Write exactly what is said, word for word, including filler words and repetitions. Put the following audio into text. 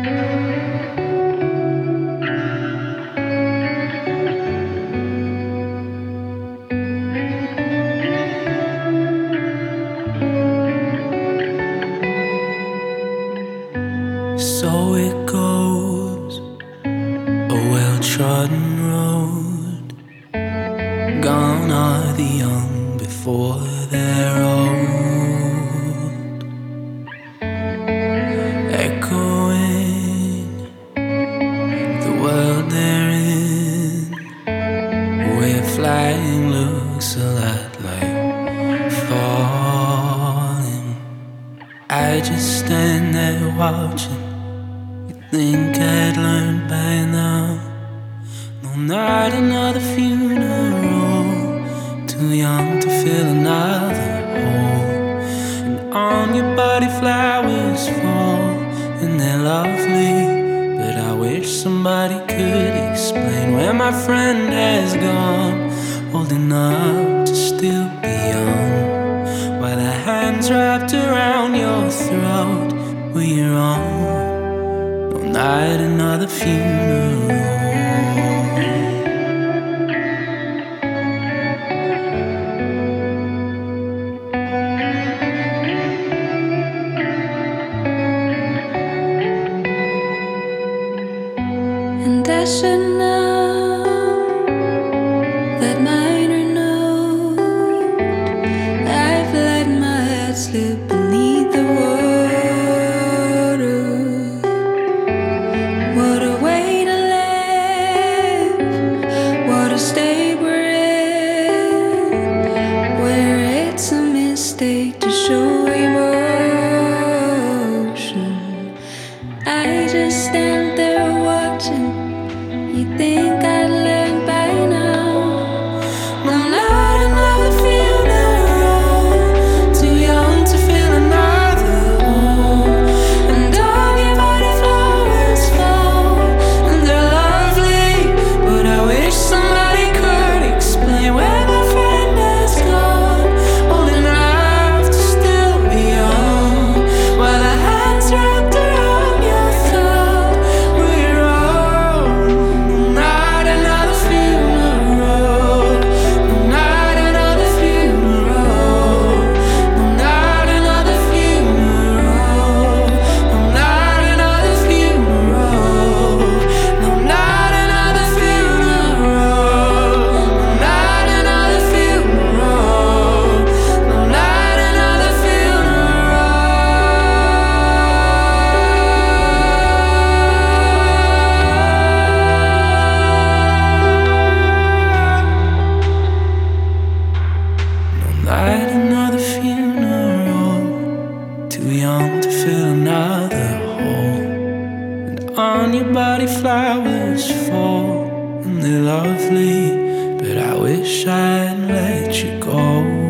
So it goes, a well-trodden road. Gone are the young before they're old. Echoing the world they're in, where flying looks a lot like falling. I just stand there watching. Think I'd learned by now. No, not another funeral. Too young to fill another hole. And on your body flowers fall, and they're lovely, but I wish somebody could explain where my friend has gone. Old enough to still be young, while the hands wrapped around your throat were your own. Not another funeral. And I should know that minor note I've let my head slip beneath the water. What a way to live, what a state we're in, where it's a mistake to show emotion. I just stand there watching. You think I'd learn by now? No, not another funeral. Too young to feel another home. And all your body flowers fall, and they're lovely, but I wish somebody could explain where my friend has gone. Old enough to still be young, while the hands wrapped around your throat we're old. Not another funeral. No, not another funeral. No, not another funeral. No, not another funeral. No, not another funeral. No, not another funeral. No, not another Not another funeral. Too young to fill another hole. And on your body flowers fall, and they're lovely, but I wish I'd let you go.